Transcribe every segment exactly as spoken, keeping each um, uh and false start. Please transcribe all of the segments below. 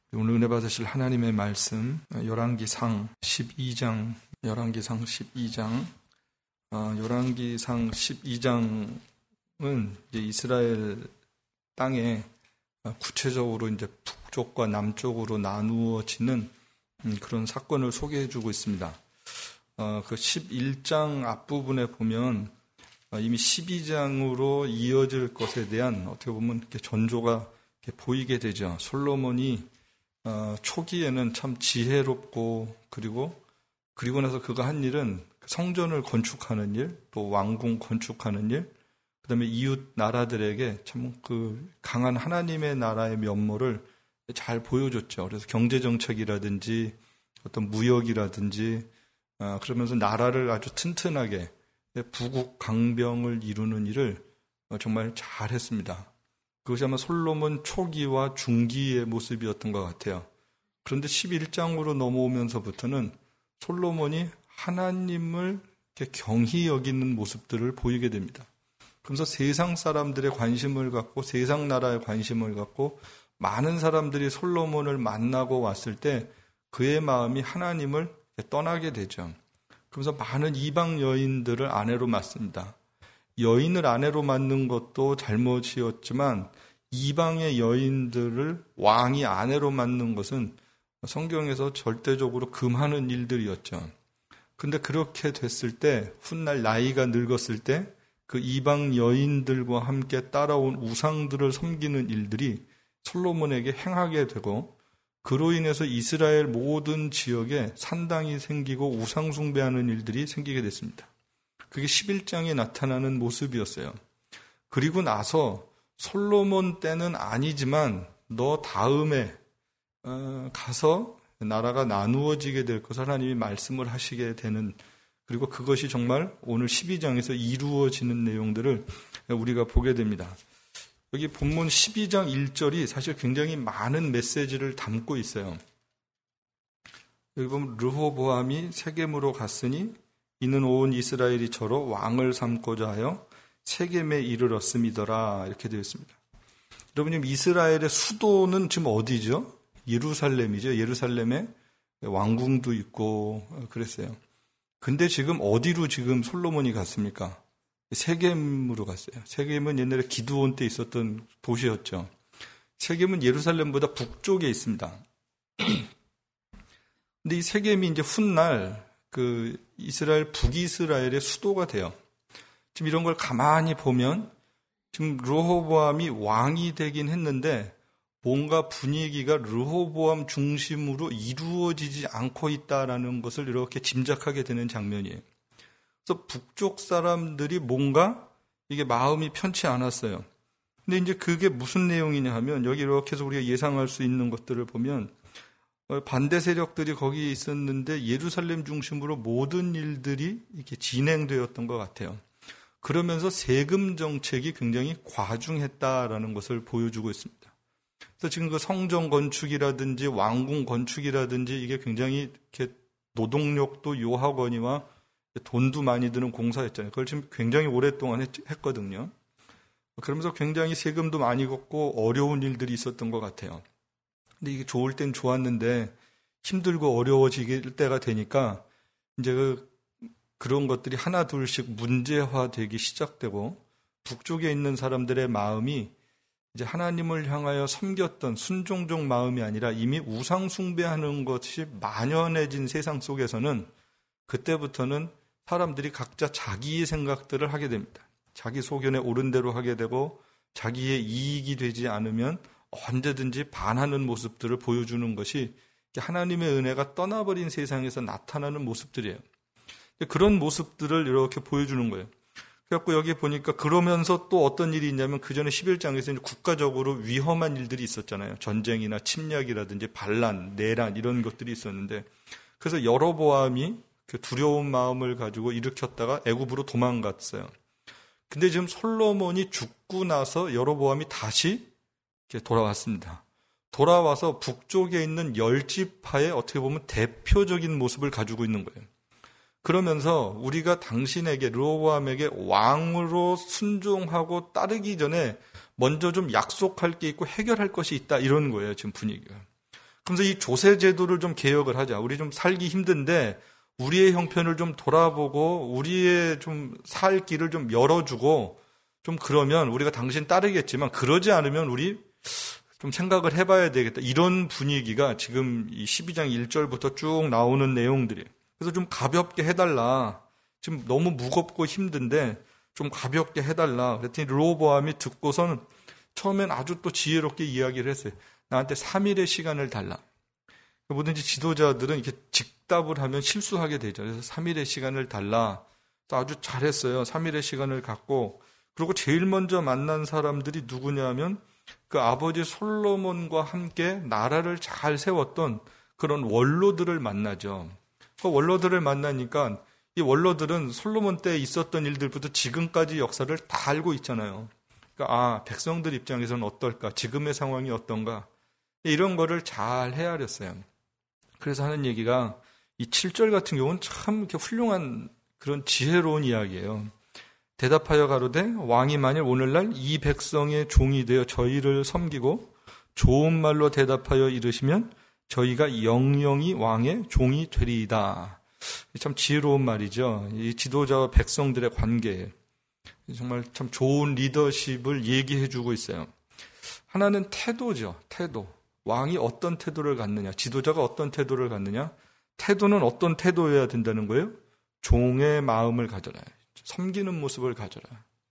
오늘 은혜 받으실 하나님의 말씀 열왕기상 십이 장 열왕기상 십이 장 어, 열왕기상 십이 장은 이제 이스라엘 땅에 구체적으로 이제 북쪽과 남쪽으로 나누어지는 그런 사건을 소개해주고 있습니다. 어, 그 십일 장 앞부분에 보면 이미 십이 장으로 이어질 것에 대한 어떻게 보면 이렇게 전조가 이렇게 보이게 되죠. 솔로몬이 어, 초기에는 참 지혜롭고 그리고 그리고 나서 그가 한 일은 성전을 건축하는 일, 또 왕궁 건축하는 일, 그다음에 이웃 나라들에게 참 그 강한 하나님의 나라의 면모를 잘 보여줬죠. 그래서 경제 정책이라든지 어떤 무역이라든지 어, 그러면서 나라를 아주 튼튼하게 부국 강병을 이루는 일을 정말 잘했습니다. 그것이 아마 솔로몬 초기와 중기의 모습이었던 것 같아요. 그런데 십일 장으로 넘어오면서부터는 솔로몬이 하나님을 경히 여기는 모습들을 보이게 됩니다. 그러면서 세상 사람들의 관심을 갖고 세상 나라에 관심을 갖고 많은 사람들이 솔로몬을 만나고 왔을 때 그의 마음이 하나님을 떠나게 되죠. 그러면서 많은 이방 여인들을 아내로 맞습니다. 여인을 아내로 맞는 것도 잘못이었지만 이방의 여인들을 왕이 아내로 맞는 것은 성경에서 절대적으로 금하는 일들이었죠. 근데 그렇게 됐을 때 훗날 나이가 늙었을 때 그 이방 여인들과 함께 따라온 우상들을 섬기는 일들이 솔로몬에게 행하게 되고 그로 인해서 이스라엘 모든 지역에 산당이 생기고 우상 숭배하는 일들이 생기게 됐습니다. 그게 십일 장에 나타나는 모습이었어요. 그리고 나서 솔로몬 때는 아니지만 너 다음에 가서 나라가 나누어지게 될 것을 하나님이 말씀을 하시게 되는, 그리고 그것이 정말 오늘 십이 장에서 이루어지는 내용들을 우리가 보게 됩니다. 여기 본문 십이 장 일 절이 사실 굉장히 많은 메시지를 담고 있어요. 여기 보면 르호보암이 세겜으로 갔으니 이는 온 이스라엘이 저로 왕을 삼고자 하여 세겜에 이르렀음이더라, 이렇게 되어 있습니다. 여러분, 이스라엘의 수도는 지금 어디죠? 예루살렘이죠. 예루살렘에 왕궁도 있고 그랬어요. 근데 지금 어디로 지금 솔로몬이 갔습니까? 세겜으로 갔어요. 세겜은 옛날에 기드온 때 있었던 도시였죠. 세겜은 예루살렘보다 북쪽에 있습니다. 근데 이 세겜이 이제 훗날 그 이스라엘, 북이스라엘의 수도가 돼요. 지금 이런 걸 가만히 보면 지금 르호보암이 왕이 되긴 했는데 뭔가 분위기가 르호보암 중심으로 이루어지지 않고 있다라는 것을 이렇게 짐작하게 되는 장면이에요. 그래서 북쪽 사람들이 뭔가 이게 마음이 편치 않았어요. 근데 이제 그게 무슨 내용이냐 하면 여기 이렇게 해서 우리가 예상할 수 있는 것들을 보면 반대 세력들이 거기 있었는데 예루살렘 중심으로 모든 일들이 이렇게 진행되었던 것 같아요. 그러면서 세금 정책이 굉장히 과중했다라는 것을 보여주고 있습니다. 그래서 지금 그 성전 건축이라든지 왕궁 건축이라든지 이게 굉장히 이렇게 노동력도 요하거니와 돈도 많이 드는 공사였잖아요. 그걸 지금 굉장히 오랫동안 했, 했거든요. 그러면서 굉장히 세금도 많이 걷고 어려운 일들이 있었던 것 같아요. 근데 이게 좋을 땐 좋았는데 힘들고 어려워질 때가 되니까 이제 그, 그런 것들이 하나 둘씩 문제화되기 시작되고 북쪽에 있는 사람들의 마음이 이제 하나님을 향하여 섬겼던 순종적 마음이 아니라 이미 우상 숭배하는 것이 만연해진 세상 속에서는 그때부터는 사람들이 각자 자기의 생각들을 하게 됩니다. 자기 소견에 옳은 대로 하게 되고 자기의 이익이 되지 않으면 언제든지 반하는 모습들을 보여주는 것이 하나님의 은혜가 떠나버린 세상에서 나타나는 모습들이에요. 그런 모습들을 이렇게 보여주는 거예요. 그래갖고 여기 보니까 그러면서 또 어떤 일이 있냐면 그 전에 십일 장에서 국가적으로 위험한 일들이 있었잖아요. 전쟁이나 침략이라든지 반란, 내란 이런 것들이 있었는데 그래서 여로보암이 그 두려운 마음을 가지고 일으켰다가 애굽으로 도망갔어요. 근데 지금 솔로몬이 죽고 나서 여로보암이 다시 이렇게 돌아왔습니다. 돌아와서 북쪽에 있는 열 지파의 어떻게 보면 대표적인 모습을 가지고 있는 거예요. 그러면서 우리가 당신에게 르호보암에게 왕으로 순종하고 따르기 전에 먼저 좀 약속할 게 있고 해결할 것이 있다, 이런 거예요. 지금 분위기가. 그래서 이 조세 제도를 좀 개혁을 하자. 우리 좀 살기 힘든데 우리의 형편을 좀 돌아보고 우리의 좀 살 길을 좀 열어주고 좀 그러면 우리가 당신 따르겠지만 그러지 않으면 우리 좀 생각을 해봐야 되겠다. 이런 분위기가 지금 이 십이 장 일 절부터 쭉 나오는 내용들이에요. 그래서 좀 가볍게 해달라. 지금 너무 무겁고 힘든데 좀 가볍게 해달라. 그랬더니 르호보암이 듣고서는 처음엔 아주 또 지혜롭게 이야기를 했어요. 나한테 삼 일의 시간을 달라. 뭐든지 지도자들은 이렇게 직답을 하면 실수하게 되죠. 그래서 삼 일의 시간을 달라. 또 아주 잘했어요. 삼 일의 시간을 갖고. 그리고 제일 먼저 만난 사람들이 누구냐면 그 아버지 솔로몬과 함께 나라를 잘 세웠던 그런 원로들을 만나죠. 그 원로들을 만나니까 이 원로들은 솔로몬 때 있었던 일들부터 지금까지 역사를 다 알고 있잖아요. 그러니까 아, 백성들 입장에서는 어떨까? 지금의 상황이 어떤가? 이런 거를 잘 헤아렸어요. 그래서 하는 얘기가 이 칠 절 같은 경우는 참 이렇게 훌륭한 그런 지혜로운 이야기예요. 대답하여 가로되 왕이 만일 오늘날 이 백성의 종이 되어 저희를 섬기고 좋은 말로 대답하여 이르시면 저희가 영영이 왕의 종이 되리이다. 참 지혜로운 말이죠. 이 지도자와 백성들의 관계에 정말 참 좋은 리더십을 얘기해 주고 있어요. 하나는 태도죠. 태도. 왕이 어떤 태도를 갖느냐, 지도자가 어떤 태도를 갖느냐, 태도는 어떤 태도여야 된다는 거예요? 종의 마음을 가져라. 섬기는 모습을 가져라.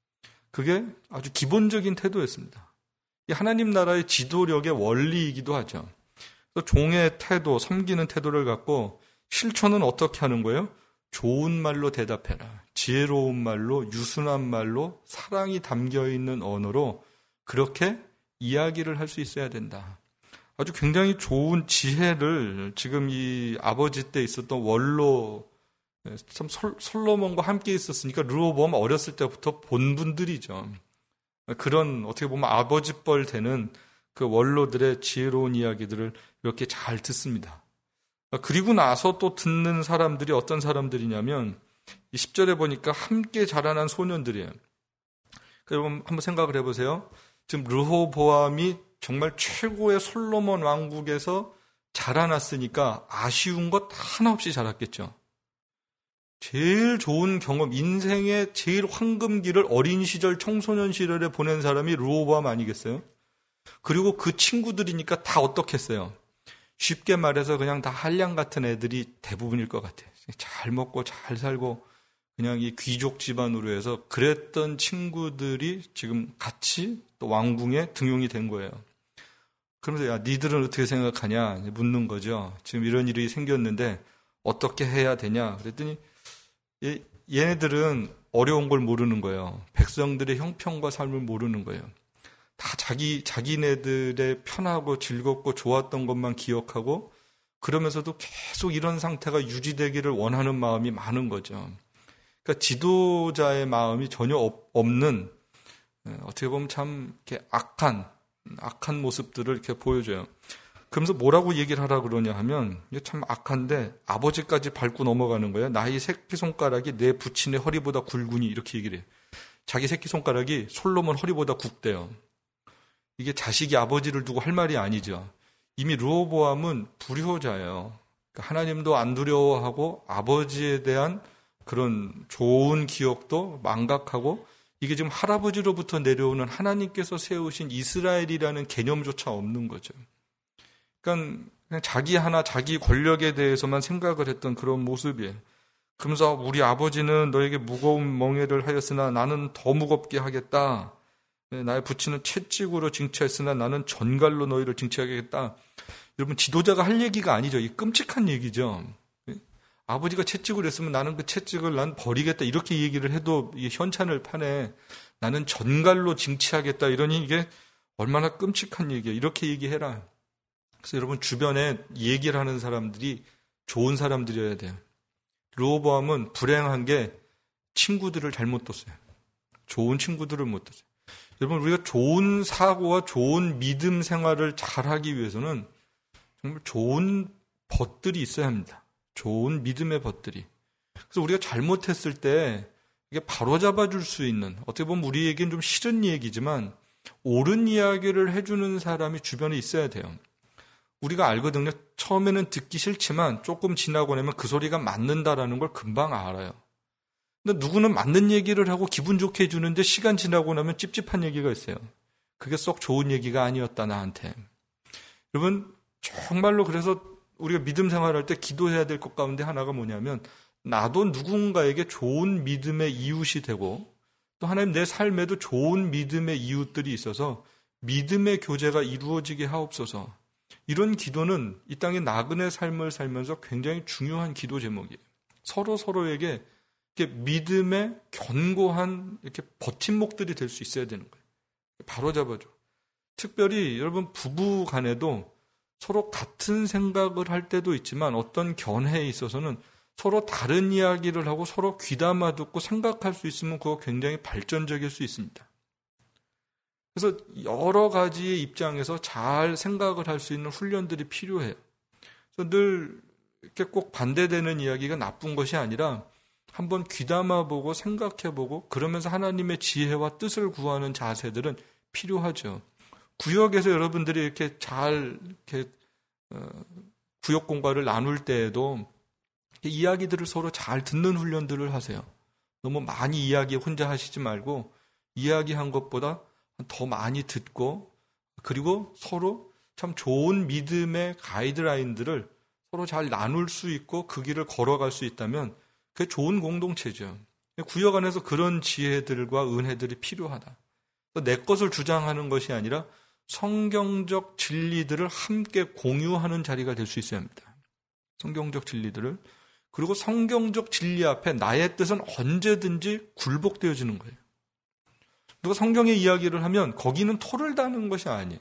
그게 아주 기본적인 태도였습니다. 이 하나님 나라의 지도력의 원리이기도 하죠. 종의 태도, 섬기는 태도를 갖고 실천은 어떻게 하는 거예요? 좋은 말로 대답해라. 지혜로운 말로, 유순한 말로, 사랑이 담겨있는 언어로 그렇게 이야기를 할 수 있어야 된다. 아주 굉장히 좋은 지혜를 지금 이 아버지 때 있었던 원로, 참 솔로몬과 함께 있었으니까 르호보암 어렸을 때부터 본 분들이죠. 그런 어떻게 보면 아버지 뻘 되는 그 원로들의 지혜로운 이야기들을 이렇게 잘 듣습니다. 그리고 나서 또 듣는 사람들이 어떤 사람들이냐면 이 십 절에 보니까 함께 자라난 소년들이에요. 여러분 한번 생각을 해보세요. 지금 르호보암이 정말 최고의 솔로몬 왕국에서 자라났으니까 아쉬운 것 하나 없이 자랐겠죠. 제일 좋은 경험, 인생의 제일 황금기를 어린 시절, 청소년 시절에 보낸 사람이 르호보암 아니겠어요? 그리고 그 친구들이니까 다 어떻겠어요? 쉽게 말해서 그냥 다 한량 같은 애들이 대부분일 것 같아요. 잘 먹고 잘 살고 그냥 이 귀족 집안으로 해서 그랬던 친구들이 지금 같이 또 왕궁에 등용이 된 거예요. 그러면서 야, 니들은 어떻게 생각하냐 묻는 거죠. 지금 이런 일이 생겼는데 어떻게 해야 되냐 그랬더니 얘네들은 어려운 걸 모르는 거예요. 백성들의 형편과 삶을 모르는 거예요. 다 자기, 자기네들의 편하고 즐겁고 좋았던 것만 기억하고 그러면서도 계속 이런 상태가 유지되기를 원하는 마음이 많은 거죠. 그러니까 지도자의 마음이 전혀 없는 어떻게 보면 참 이렇게 악한, 악한 모습들을 이렇게 보여줘요. 그러면서 뭐라고 얘기를 하라 그러냐 하면 이게 참 악한데 아버지까지 밟고 넘어가는 거예요. 나의 새끼손가락이 내 부친의 허리보다 굵으니 이렇게 얘기를 해요. 자기 새끼손가락이 솔로몬 허리보다 굵대요. 이게 자식이 아버지를 두고 할 말이 아니죠. 이미 르호보암은 불효자예요. 그러니까 하나님도 안 두려워하고 아버지에 대한 그런 좋은 기억도 망각하고 이게 지금 할아버지로부터 내려오는 하나님께서 세우신 이스라엘이라는 개념조차 없는 거죠. 그러니까 그냥 자기 하나 자기 권력에 대해서만 생각을 했던 그런 모습이에요. 그러면서 우리 아버지는 너에게 무거운 멍에를 하였으나 나는 더 무겁게 하겠다. 나의 부친은 채찍으로 징치했으나 나는 전갈로 너희를 징치하겠다. 여러분 지도자가 할 얘기가 아니죠. 이 끔찍한 얘기죠. 아버지가 채찍을 했으면 나는 그 채찍을 난 버리겠다. 이렇게 얘기를 해도 이게 현찬을 파네. 나는 전갈로 징치하겠다. 이러니 이게 얼마나 끔찍한 얘기야. 이렇게 얘기해라. 그래서 여러분 주변에 얘기를 하는 사람들이 좋은 사람들이어야 돼요. 르호보암은 불행한 게 친구들을 잘못 뒀어요. 좋은 친구들을 못 뒀어요. 여러분 우리가 좋은 사고와 좋은 믿음 생활을 잘하기 위해서는 정말 좋은 벗들이 있어야 합니다. 좋은 믿음의 벗들이. 그래서 우리가 잘못했을 때 이게 바로잡아 줄 수 있는 어떻게 보면 우리에겐 좀 싫은 얘기지만 옳은 이야기를 해주는 사람이 주변에 있어야 돼요. 우리가 알거든요. 처음에는 듣기 싫지만 조금 지나고 나면 그 소리가 맞는다라는 걸 금방 알아요. 근데 누구는 맞는 얘기를 하고 기분 좋게 해주는데 시간 지나고 나면 찝찝한 얘기가 있어요. 그게 썩 좋은 얘기가 아니었다, 나한테. 여러분, 정말로 그래서 우리가 믿음 생활할 때 기도해야 될 것 가운데 하나가 뭐냐면, 나도 누군가에게 좋은 믿음의 이웃이 되고, 또 하나님 내 삶에도 좋은 믿음의 이웃들이 있어서 믿음의 교제가 이루어지게 하옵소서. 이런 기도는 이 땅의 나그네 삶을 살면서 굉장히 중요한 기도 제목이에요. 서로 서로에게 이렇게 믿음의 견고한 이렇게 버팀목들이 될 수 있어야 되는 거예요. 바로 잡아줘. 특별히 여러분 부부 간에도 서로 같은 생각을 할 때도 있지만 어떤 견해에 있어서는 서로 다른 이야기를 하고 서로 귀담아 듣고 생각할 수 있으면 그거 굉장히 발전적일 수 있습니다. 그래서 여러 가지의 입장에서 잘 생각을 할 수 있는 훈련들이 필요해요. 그래서 늘 이렇게 꼭 반대되는 이야기가 나쁜 것이 아니라 한번 귀담아보고 생각해보고 그러면서 하나님의 지혜와 뜻을 구하는 자세들은 필요하죠. 구역에서 여러분들이 이렇게 잘 이렇게 어, 구역 공과를 나눌 때에도 이야기들을 서로 잘 듣는 훈련들을 하세요. 너무 많이 이야기 혼자 하시지 말고 이야기한 것보다 더 많이 듣고 그리고 서로 참 좋은 믿음의 가이드라인들을 서로 잘 나눌 수 있고 그 길을 걸어갈 수 있다면 그게 좋은 공동체죠. 구역 안에서 그런 지혜들과 은혜들이 필요하다. 내 것을 주장하는 것이 아니라 성경적 진리들을 함께 공유하는 자리가 될 수 있어야 합니다. 성경적 진리들을. 그리고 성경적 진리 앞에 나의 뜻은 언제든지 굴복되어지는 거예요. 누가 성경의 이야기를 하면 거기는 토를 다는 것이 아니에요.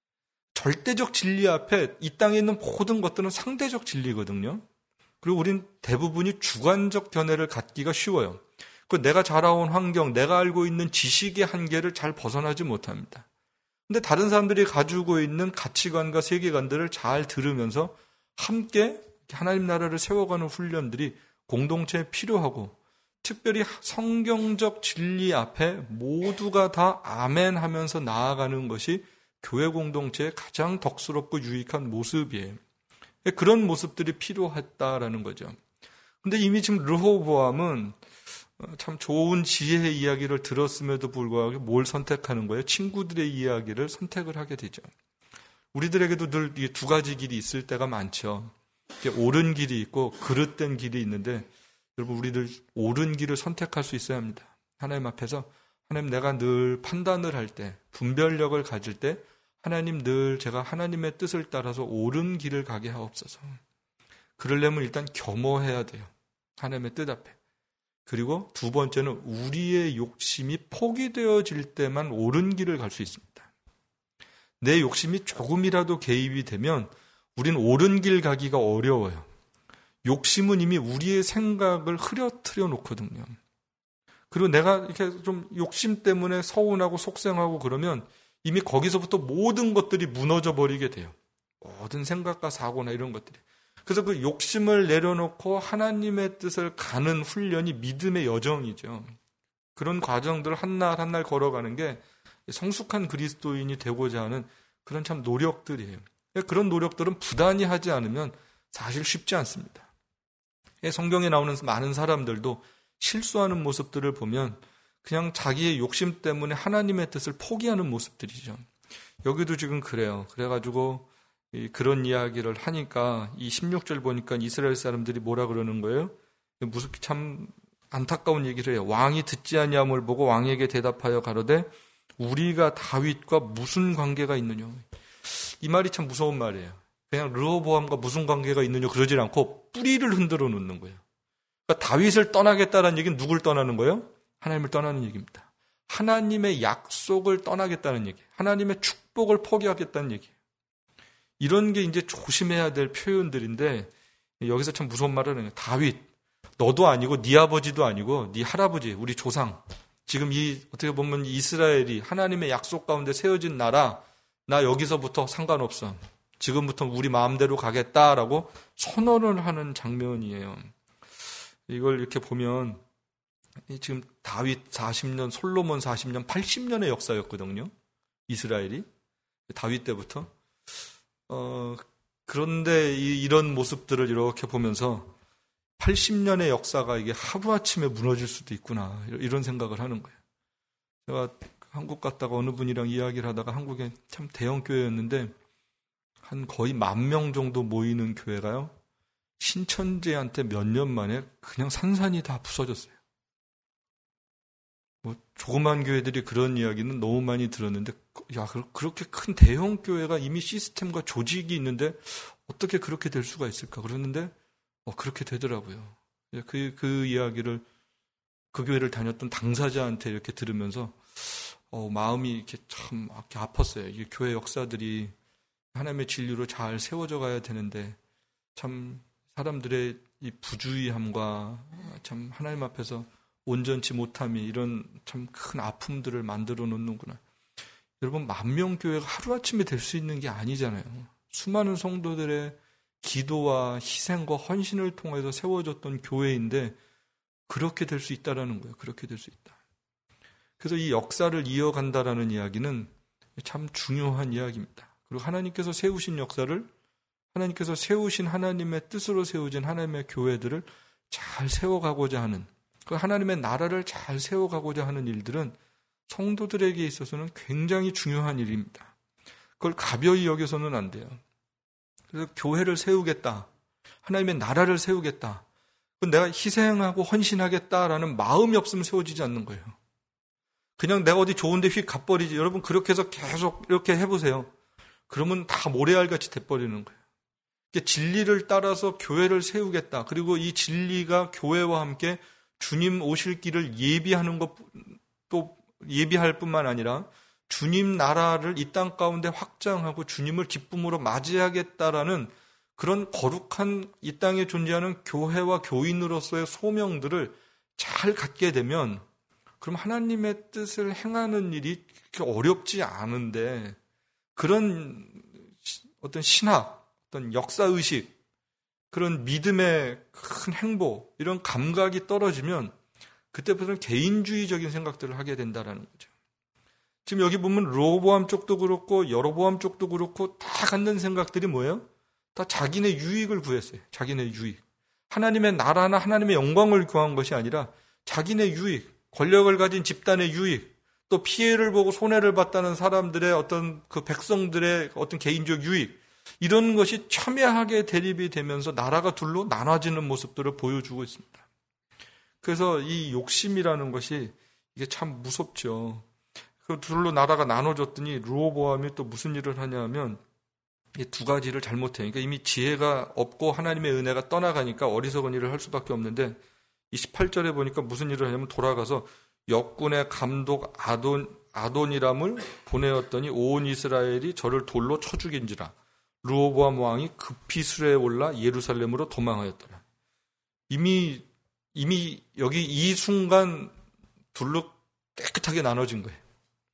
절대적 진리 앞에 이 땅에 있는 모든 것들은 상대적 진리거든요. 그리고 우린 대부분이 주관적 견해를 갖기가 쉬워요. 그 내가 자라온 환경, 내가 알고 있는 지식의 한계를 잘 벗어나지 못합니다. 근데 다른 사람들이 가지고 있는 가치관과 세계관들을 잘 들으면서 함께 하나님 나라를 세워가는 훈련들이 공동체에 필요하고 특별히 성경적 진리 앞에 모두가 다 아멘 하면서 나아가는 것이 교회 공동체의 가장 덕스럽고 유익한 모습이에요. 그런 모습들이 필요했다라는 거죠. 근데 이미 지금 르호보암은 참 좋은 지혜의 이야기를 들었음에도 불구하고 뭘 선택하는 거예요? 친구들의 이야기를 선택을 하게 되죠. 우리들에게도 늘 두 가지 길이 있을 때가 많죠. 옳은 길이 있고 그릇된 길이 있는데 여러분 우리들 옳은 길을 선택할 수 있어야 합니다. 하나님 앞에서 하나님 내가 늘 판단을 할 때 분별력을 가질 때 하나님 늘 제가 하나님의 뜻을 따라서 옳은 길을 가게 하옵소서. 그러려면 일단 겸허해야 돼요. 하나님의 뜻 앞에. 그리고 두 번째는 우리의 욕심이 포기되어질 때만 옳은 길을 갈 수 있습니다. 내 욕심이 조금이라도 개입이 되면 우린 옳은 길 가기가 어려워요. 욕심은 이미 우리의 생각을 흐려트려 놓거든요. 그리고 내가 이렇게 좀 욕심 때문에 서운하고 속상하고 그러면 이미 거기서부터 모든 것들이 무너져 버리게 돼요. 모든 생각과 사고나 이런 것들이. 그래서 그 욕심을 내려놓고 하나님의 뜻을 가는 훈련이 믿음의 여정이죠. 그런 과정들을 한날 한날 걸어가는 게 성숙한 그리스도인이 되고자 하는 그런 참 노력들이에요. 그런 노력들은 부단히 하지 않으면 사실 쉽지 않습니다. 성경에 나오는 많은 사람들도 실수하는 모습들을 보면 그냥 자기의 욕심 때문에 하나님의 뜻을 포기하는 모습들이죠. 여기도 지금 그래요. 그래가지고 그런 이야기를 하니까 이 십육 절 보니까 이스라엘 사람들이 뭐라 그러는 거예요? 무슨 참 안타까운 얘기를 해요. 왕이 듣지 아니함을 보고 왕에게 대답하여 가로되 우리가 다윗과 무슨 관계가 있느냐. 이 말이 참 무서운 말이에요. 그냥 르호보암과 무슨 관계가 있느냐 그러지 않고 뿌리를 흔들어 놓는 거예요. 그러니까 다윗을 떠나겠다는 얘기는 누굴 떠나는 거예요? 하나님을 떠나는 얘기입니다. 하나님의 약속을 떠나겠다는 얘기, 하나님의 축복을 포기하겠다는 얘기예요. 이런 게 이제 조심해야 될 표현들인데 여기서 참 무서운 말을 해요. 다윗, 너도 아니고 네 아버지도 아니고 네 할아버지, 우리 조상, 지금 이 어떻게 보면 이스라엘이 하나님의 약속 가운데 세워진 나라, 나 여기서부터 상관없어. 지금부터 우리 마음대로 가겠다라고 선언을 하는 장면이에요. 이걸 이렇게 보면 지금 다윗 사십 년, 솔로몬 사십 년, 팔십 년의 역사였거든요. 이스라엘이. 다윗 때부터. 어, 그런데 이, 이런 모습들을 이렇게 보면서 팔십 년의 역사가 이게 하루아침에 무너질 수도 있구나, 이런 생각을 하는 거예요. 제가 한국 갔다가 어느 분이랑 이야기를 하다가 한국에 참 대형 교회였는데 한 거의 만 명 정도 모이는 교회가요, 신천지한테 몇 년 만에 그냥 산산이 다 부서졌어요. 뭐 조그만 교회들이 그런 이야기는 너무 많이 들었는데, 야, 그렇게 큰 대형 교회가 이미 시스템과 조직이 있는데 어떻게 그렇게 될 수가 있을까 그러는데 어, 그렇게 되더라고요. 그, 그 이야기를 그 교회를 다녔던 당사자한테 이렇게 들으면서 어, 마음이 이렇게 참 이렇게 아팠어요. 이게 교회 역사들이 하나님의 진리로 잘 세워져 가야 되는데 참 사람들의 이 부주의함과 참 하나님 앞에서 온전치 못함이 이런 참 큰 아픔들을 만들어 놓는구나. 여러분, 만명교회가 하루아침에 될 수 있는 게 아니잖아요. 수많은 성도들의 기도와 희생과 헌신을 통해서 세워졌던 교회인데 그렇게 될 수 있다라는 거예요. 그렇게 될 수 있다. 그래서 이 역사를 이어간다라는 이야기는 참 중요한 이야기입니다. 그리고 하나님께서 세우신 역사를, 하나님께서 세우신 하나님의 뜻으로 세워진 하나님의 교회들을 잘 세워가고자 하는, 그 하나님의 나라를 잘 세워가고자 하는 일들은 성도들에게 있어서는 굉장히 중요한 일입니다. 그걸 가벼이 여겨서는 안 돼요. 그래서 교회를 세우겠다, 하나님의 나라를 세우겠다, 내가 희생하고 헌신하겠다라는 마음이 없으면 세워지지 않는 거예요. 그냥 내가 어디 좋은데 휙 가버리지. 여러분, 그렇게 해서 계속 이렇게 해보세요. 그러면 다 모래알같이 돼버리는 거예요. 진리를 따라서 교회를 세우겠다, 그리고 이 진리가 교회와 함께 주님 오실 길을 예비하는 것, 또 예비할 뿐만 아니라 주님 나라를 이 땅 가운데 확장하고 주님을 기쁨으로 맞이하겠다라는 그런 거룩한 이 땅에 존재하는 교회와 교인으로서의 소명들을 잘 갖게 되면, 그럼 하나님의 뜻을 행하는 일이 그렇게 어렵지 않은데, 그런 어떤 신학, 어떤 역사의식, 그런 믿음의 큰 행보, 이런 감각이 떨어지면 그때부터는 개인주의적인 생각들을 하게 된다는 거죠. 지금 여기 보면 르호보암 쪽도 그렇고 여로보암 쪽도 그렇고 다 갖는 생각들이 뭐예요? 다 자기네 유익을 구했어요. 자기네 유익. 하나님의 나라나 하나님의 영광을 구한 것이 아니라 자기네 유익, 권력을 가진 집단의 유익, 또 피해를 보고 손해를 봤다는 사람들의 어떤 그 백성들의 어떤 개인적 유익, 이런 것이 첨예하게 대립이 되면서 나라가 둘로 나눠지는 모습들을 보여주고 있습니다. 그래서 이 욕심이라는 것이 이게 참 무섭죠. 그 둘로 나라가 나눠졌더니 르호보암이 또 무슨 일을 하냐면 이 두 가지를 잘못해요. 그러니까 이미 지혜가 없고 하나님의 은혜가 떠나가니까 어리석은 일을 할 수밖에 없는데, 이 십팔 절에 보니까 무슨 일을 하냐면 돌아가서 역군의 감독 아돈, 아도니람을 보내었더니 온 이스라엘이 저를 돌로 쳐 죽인지라. 르호보암 왕이 급히 수레에 올라 예루살렘으로 도망하였더라. 이미 이미 여기 이 순간 둘로 깨끗하게 나눠진 거예요.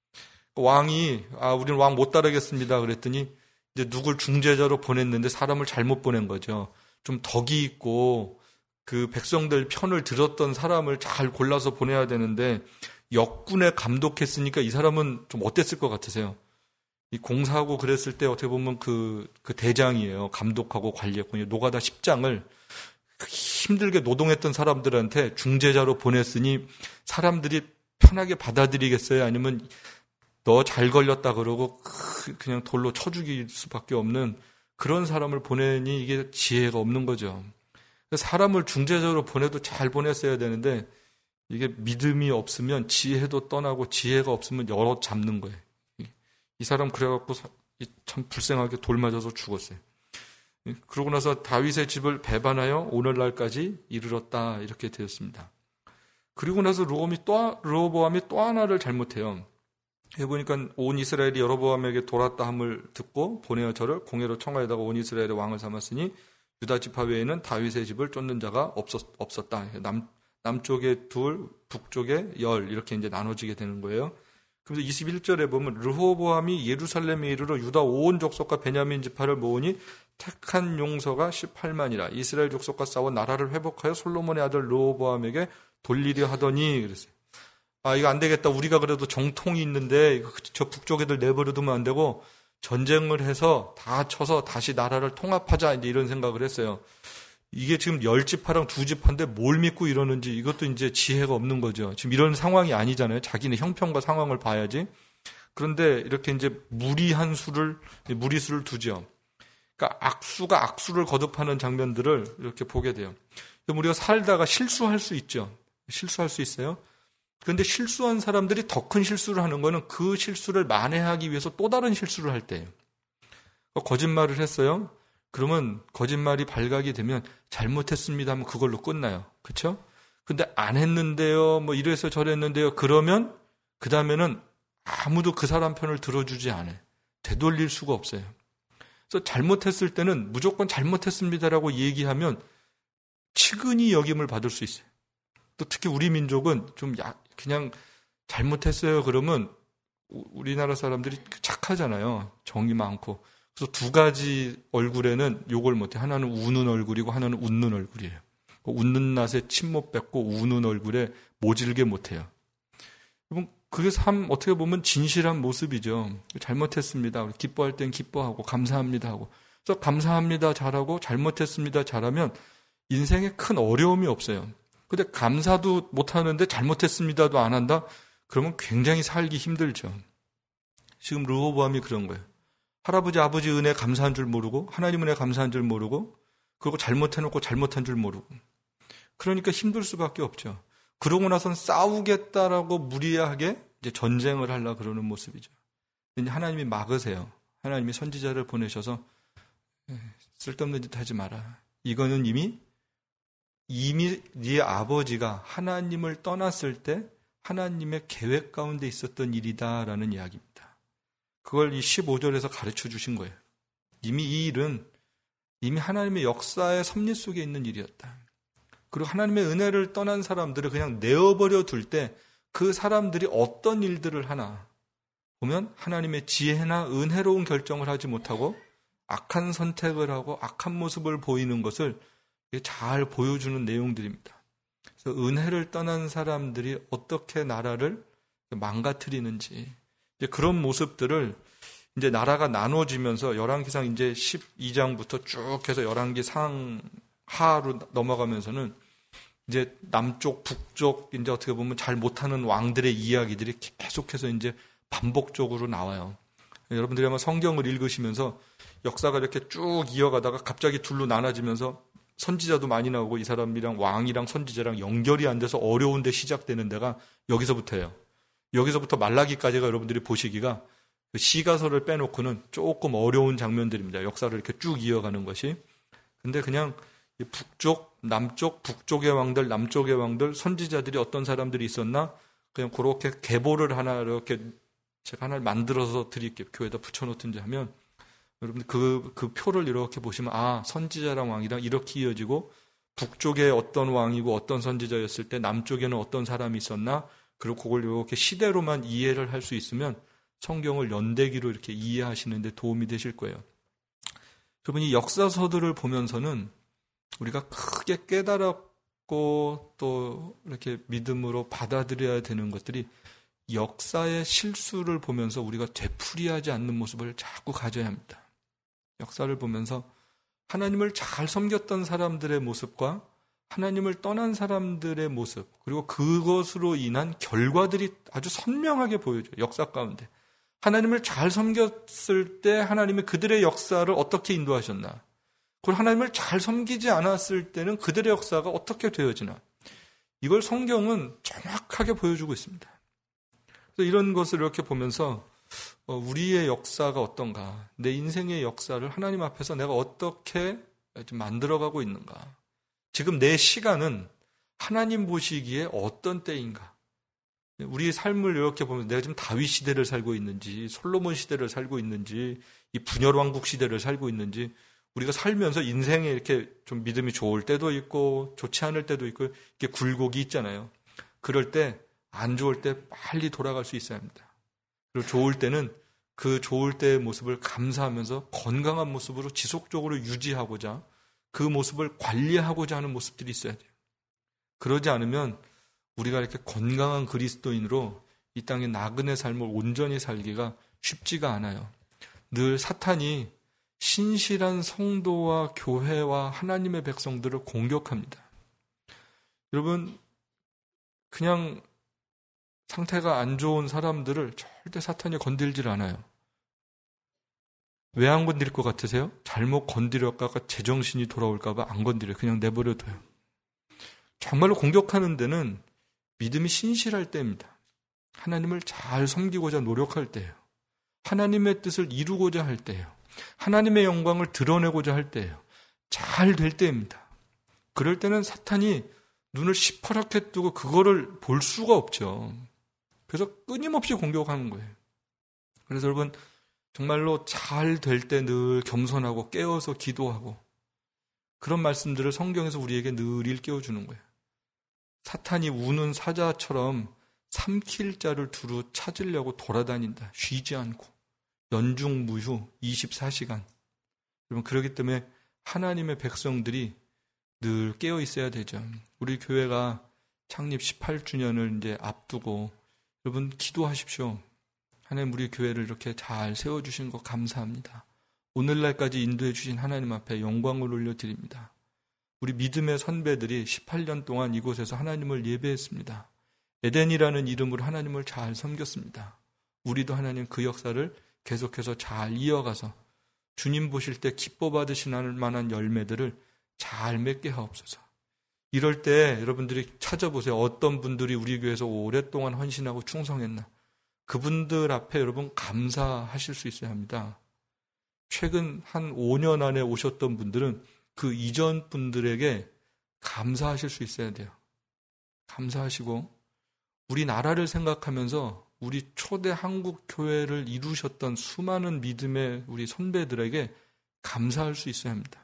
왕이 아 우리는 왕 못 따르겠습니다 그랬더니 이제 누굴 중재자로 보냈는데 사람을 잘못 보낸 거죠. 좀 덕이 있고 그 백성들 편을 들었던 사람을 잘 골라서 보내야 되는데 역군에 감독했으니까 이 사람은 좀 어땠을 것 같으세요? 이 공사하고 그랬을 때 어떻게 보면 그, 그 대장이에요. 감독하고 관리했고 노가다 십 장을 힘들게 노동했던 사람들한테 중재자로 보냈으니 사람들이 편하게 받아들이겠어요? 아니면 너 잘 걸렸다 그러고 그냥 돌로 쳐 죽일 수밖에 없는 그런 사람을 보내니 이게 지혜가 없는 거죠. 사람을 중재자로 보내도 잘 보냈어야 되는데 이게 믿음이 없으면 지혜도 떠나고 지혜가 없으면 여러 잡는 거예요. 이 사람 그래갖고 참 불쌍하게 돌 맞아서 죽었어요. 그러고 나서 다윗의 집을 배반하여 오늘날까지 이르렀다 이렇게 되었습니다. 그리고 나서 르호보암이 또, 르호보암이 또 하나를 잘못해요. 해보니까 온 이스라엘이 여로보암에게 돌았다 함을 듣고 보내어 저를 공회로 청하에다가 온 이스라엘의 왕을 삼았으니 유다 지파 외에는 다윗의 집을 쫓는 자가 없었, 없었다. 남, 남쪽에 둘, 북쪽에 열 이렇게 이제 나눠지게 되는 거예요. 그래서 이십일 절에 보면 르호보암이 예루살렘에 이르러 유다 온 족속과 베냐민 지파를 모으니 택한 용서가 십팔만이라. 이스라엘 족속과 싸워 나라를 회복하여 솔로몬의 아들 르호보암에게 돌리려 하더니 그랬어요. 아 이거 안 되겠다. 우리가 그래도 정통이 있는데 저 북쪽 애들 내버려 두면 안 되고 전쟁을 해서 다 쳐서 다시 나라를 통합하자 이제 이런 생각을 했어요. 이게 지금 열 지파랑 두 지파인데 뭘 믿고 이러는지 이것도 이제 지혜가 없는 거죠. 지금 이런 상황이 아니잖아요. 자기네 형편과 상황을 봐야지. 그런데 이렇게 이제 무리한 수를, 무리수를 두죠. 그러니까 악수가 악수를 거듭하는 장면들을 이렇게 보게 돼요. 우리가 살다가 실수할 수 있죠. 실수할 수 있어요. 그런데 실수한 사람들이 더 큰 실수를 하는 거는 그 실수를 만회하기 위해서 또 다른 실수를 할 때예요. 거짓말을 했어요. 그러면 거짓말이 발각이 되면 잘못했습니다 하면 그걸로 끝나요. 그렇죠? 근데 안 했는데요. 뭐 이래서 저랬는데요. 그러면 그 다음에는 아무도 그 사람 편을 들어주지 않아요. 되돌릴 수가 없어요. 그래서 잘못했을 때는 무조건 잘못했습니다라고 얘기하면 측은히 여김을 받을 수 있어요. 또 특히 우리 민족은 좀 야, 그냥 잘못했어요. 그러면 우리나라 사람들이 착하잖아요. 정이 많고. 그래서 두 가지 얼굴에는 욕을 못해. 하나는 우는 얼굴이고 하나는 웃는 얼굴이에요. 웃는 낯에 침 못 뱉고 우는 얼굴에 모질게 못해요. 그게 참 어떻게 보면 진실한 모습이죠. 잘못했습니다. 기뻐할 땐 기뻐하고 감사합니다 하고. 그래서 감사합니다 잘하고 잘못했습니다 잘하면 인생에 큰 어려움이 없어요. 근데 감사도 못하는데 잘못했습니다도 안 한다? 그러면 굉장히 살기 힘들죠. 지금 르호보암이 그런 거예요. 할아버지 아버지 은혜 감사한 줄 모르고 하나님 은혜 감사한 줄 모르고 그리고 잘못해놓고 잘못한 줄 모르고 그러니까 힘들 수밖에 없죠. 그러고 나선 싸우겠다라고 무리하게 이제 전쟁을 하려고 그러는 모습이죠. 하나님이 막으세요. 하나님이 선지자를 보내셔서 쓸데없는 짓 하지 마라. 이거는 이미 이미 네 아버지가 하나님을 떠났을 때 하나님의 계획 가운데 있었던 일이다라는 이야기입니다. 그걸 이 십오 절에서 가르쳐 주신 거예요. 이미 이 일은 이미 하나님의 역사의 섭리 속에 있는 일이었다. 그리고 하나님의 은혜를 떠난 사람들을 그냥 내어버려 둘 때 그 사람들이 어떤 일들을 하나 보면 하나님의 지혜나 은혜로운 결정을 하지 못하고 악한 선택을 하고 악한 모습을 보이는 것을 잘 보여주는 내용들입니다. 그래서 은혜를 떠난 사람들이 어떻게 나라를 망가뜨리는지 이제 그런 모습들을 이제 나라가 나눠지면서 열왕기상 이제 십이 장부터 쭉 해서 열왕기 상하로 넘어가면서는 이제 남쪽, 북쪽 이제 어떻게 보면 잘 못하는 왕들의 이야기들이 계속해서 이제 반복적으로 나와요. 여러분들이 아마 성경을 읽으시면서 역사가 이렇게 쭉 이어가다가 갑자기 둘로 나눠지면서 선지자도 많이 나오고 이 사람이랑 왕이랑 선지자랑 연결이 안 돼서 어려운데 시작되는 데가 여기서부터예요. 여기서부터 말라기까지가 여러분들이 보시기가 시가서를 빼놓고는 조금 어려운 장면들입니다. 역사를 이렇게 쭉 이어가는 것이. 근데 그냥 북쪽, 남쪽, 북쪽의 왕들, 남쪽의 왕들, 선지자들이 어떤 사람들이 있었나? 그냥 그렇게 계보를 하나 이렇게 제가 하나를 만들어서 드릴게요. 교회에다 붙여놓든지 하면 여러분들 그, 그 표를 이렇게 보시면 아, 선지자랑 왕이랑 이렇게 이어지고 북쪽에 어떤 왕이고 어떤 선지자였을 때 남쪽에는 어떤 사람이 있었나? 그리고 그걸 이렇게 시대로만 이해를 할 수 있으면 성경을 연대기로 이렇게 이해하시는 데 도움이 되실 거예요. 여러분 이 역사서들을 보면서는 우리가 크게 깨달았고 또 이렇게 믿음으로 받아들여야 되는 것들이 역사의 실수를 보면서 우리가 되풀이하지 않는 모습을 자꾸 가져야 합니다. 역사를 보면서 하나님을 잘 섬겼던 사람들의 모습과 하나님을 떠난 사람들의 모습 그리고 그것으로 인한 결과들이 아주 선명하게 보여줘요. 역사 가운데. 하나님을 잘 섬겼을 때 하나님이 그들의 역사를 어떻게 인도하셨나. 그리고 하나님을 잘 섬기지 않았을 때는 그들의 역사가 어떻게 되어지나. 이걸 성경은 정확하게 보여주고 있습니다. 그래서 이런 것을 이렇게 보면서 우리의 역사가 어떤가, 내 인생의 역사를 하나님 앞에서 내가 어떻게 만들어가고 있는가. 지금 내 시간은 하나님 보시기에 어떤 때인가. 우리의 삶을 이렇게 보면 내가 지금 다윗 시대를 살고 있는지 솔로몬 시대를 살고 있는지 이 분열왕국 시대를 살고 있는지 우리가 살면서 인생에 이렇게 좀 믿음이 좋을 때도 있고 좋지 않을 때도 있고 이렇게 굴곡이 있잖아요. 그럴 때 안 좋을 때 빨리 돌아갈 수 있어야 합니다. 그리고 좋을 때는 그 좋을 때의 모습을 감사하면서 건강한 모습으로 지속적으로 유지하고자 그 모습을 관리하고자 하는 모습들이 있어야 돼요. 그러지 않으면 우리가 이렇게 건강한 그리스도인으로 이 땅의 나그네 삶을 온전히 살기가 쉽지가 않아요. 늘 사탄이 신실한 성도와 교회와 하나님의 백성들을 공격합니다. 여러분, 그냥 상태가 안 좋은 사람들을 절대 사탄이 건들질 않아요. 왜 안 건드릴 것 같으세요? 잘못 건드렸다가 제정신이 돌아올까 봐 안 건드려요. 그냥 내버려둬요. 정말로 공격하는 데는 믿음이 신실할 때입니다. 하나님을 잘 섬기고자 노력할 때예요. 하나님의 뜻을 이루고자 할 때예요. 하나님의 영광을 드러내고자 할 때예요. 잘 될 때입니다. 그럴 때는 사탄이 눈을 시퍼렇게 뜨고 그거를 볼 수가 없죠. 그래서 끊임없이 공격하는 거예요. 그래서 여러분, 정말로 잘 될 때 늘 겸손하고 깨어서 기도하고 그런 말씀들을 성경에서 우리에게 늘 일깨워주는 거예요. 사탄이 우는 사자처럼 삼킬 자를 두루 찾으려고 돌아다닌다. 쉬지 않고 연중무휴 이십사 시간. 여러분, 그렇기 때문에 하나님의 백성들이 늘 깨어 있어야 되죠. 우리 교회가 창립 십팔 주년을 이제 앞두고 여러분 기도하십시오. 하나님 우리 교회를 이렇게 잘 세워주신 것 감사합니다. 오늘날까지 인도해 주신 하나님 앞에 영광을 올려드립니다. 우리 믿음의 선배들이 십팔 년 동안 이곳에서 하나님을 예배했습니다. 에덴이라는 이름으로 하나님을 잘 섬겼습니다. 우리도 하나님 그 역사를 계속해서 잘 이어가서 주님 보실 때 기뻐 받으시는 만한 열매들을 잘 맺게 하옵소서. 이럴 때 여러분들이 찾아보세요. 어떤 분들이 우리 교회에서 오랫동안 헌신하고 충성했나. 그분들 앞에 여러분 감사하실 수 있어야 합니다. 최근 한 오 년 안에 오셨던 분들은 그 이전 분들에게 감사하실 수 있어야 돼요. 감사하시고 우리나라를 생각하면서 우리 초대 한국 교회를 이루셨던 수많은 믿음의 우리 선배들에게 감사할 수 있어야 합니다.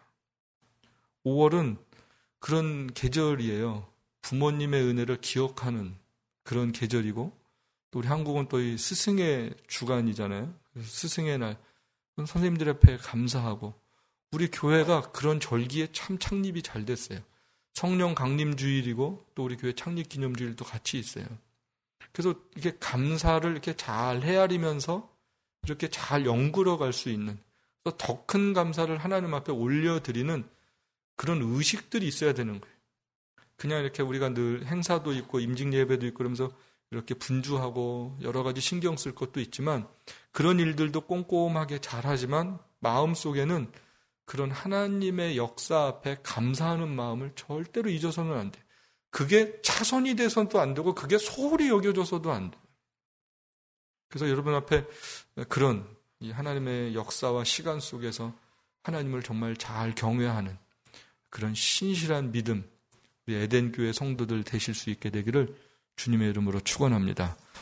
오월은 그런 계절이에요. 부모님의 은혜를 기억하는 그런 계절이고 또 우리 한국은 또 이 스승의 주간이잖아요. 그래서 스승의 날 선생님들 앞에 감사하고 우리 교회가 그런 절기에 참 창립이 잘 됐어요. 성령 강림 주일이고 또 우리 교회 창립 기념주일도 같이 있어요. 그래서 이렇게 감사를 이렇게 잘 헤아리면서 이렇게 잘 연구러 갈 수 있는 더 큰 감사를 하나님 앞에 올려드리는 그런 의식들이 있어야 되는 거예요. 그냥 이렇게 우리가 늘 행사도 있고 임직 예배도 있고 그러면서 이렇게 분주하고 여러 가지 신경 쓸 것도 있지만 그런 일들도 꼼꼼하게 잘하지만 마음속에는 그런 하나님의 역사 앞에 감사하는 마음을 절대로 잊어서는 안 돼요. 그게 차선이 돼서도 안 되고 그게 소홀히 여겨져서도 안 돼요. 그래서 여러분 앞에 그런 이 하나님의 역사와 시간 속에서 하나님을 정말 잘 경외하는 그런 신실한 믿음, 우리 에덴교회 성도들 되실 수 있게 되기를 주님의 이름으로 축원합니다.